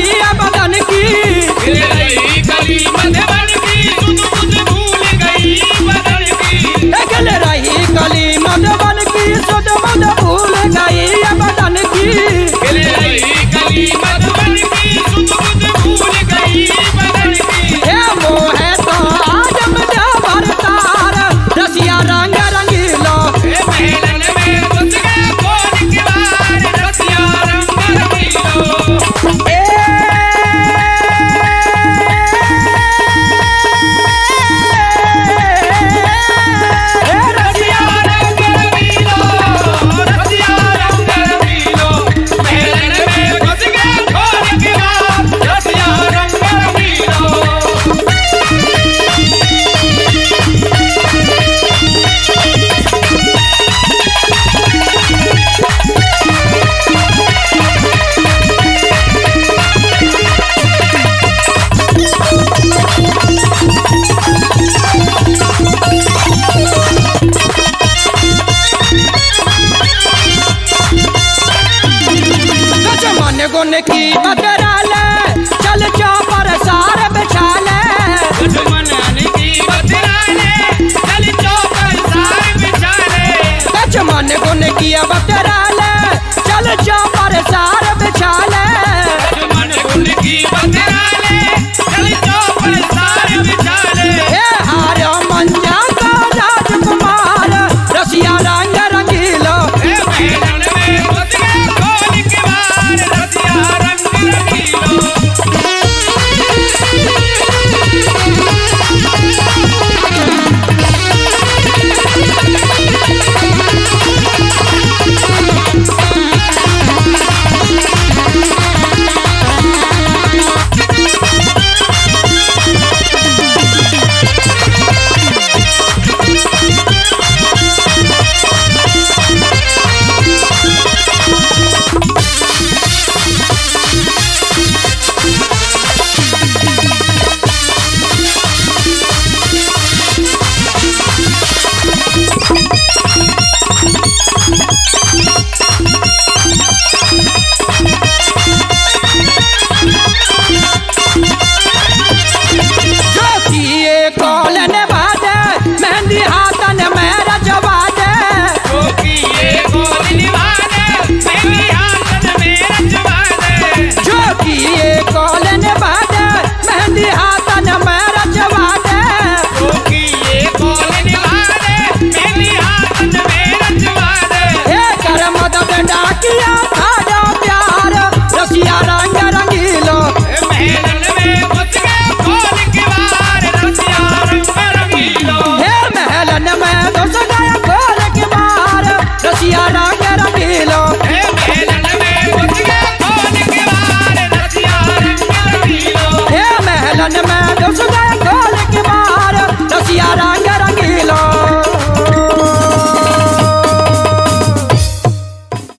रही बदन की, खिल रही कली मधुबन की, सुध बुध भूल गई बदन की। खिल रही कली मधुबन की, सुध बुध भूल गई बदन की। खिल रही कली मधुबन की, सुध बुध भूल गई बदन की। हे मोहे तो आज मुझे भरतार रसिया रंग रंगीलो। महलन में घुस गए खोल के बार, रसिया रंग रंगीलो। रसिया रंग रंगीलो, रसिया रंग रंगीलो। महलन में घुस गए खोल के बार, रसिया रंग रंगीलो। मन गुन की बदराले चल चौपर सार बिछाले। दुश्मन की बदराले चल चौपर सार बिछाले। मन गुन की बदराले चल चौपर सार बिछाले। दुश्मन गुन की बदराले चल चौपर सार बिछाले। हे आर्य मंजा का राजकुमार रसिया रंग रंगीलो। महलन में घुस गए खोल के बार, रसिया रंग रंगीलो। जो किए कॉलन बाजे मेहंदी हाथन में रजवाजे। जो कि ये गोल निभाने, मेरी हाथन में रजवाने। जो किए कॉलन बाजे मेहंदी हाथन में रजवाजे। जो कि ये गोल निभाने, मेरी हाथन में रजवाने। हे कर मदद डाकिया खाजा प्यार रसिया रंग रंगीलो। महलन में घुस गए खोल के बार, रसिया रंग रंगीलो। हे महलन में घुस गया खोल के बार रसिया रंग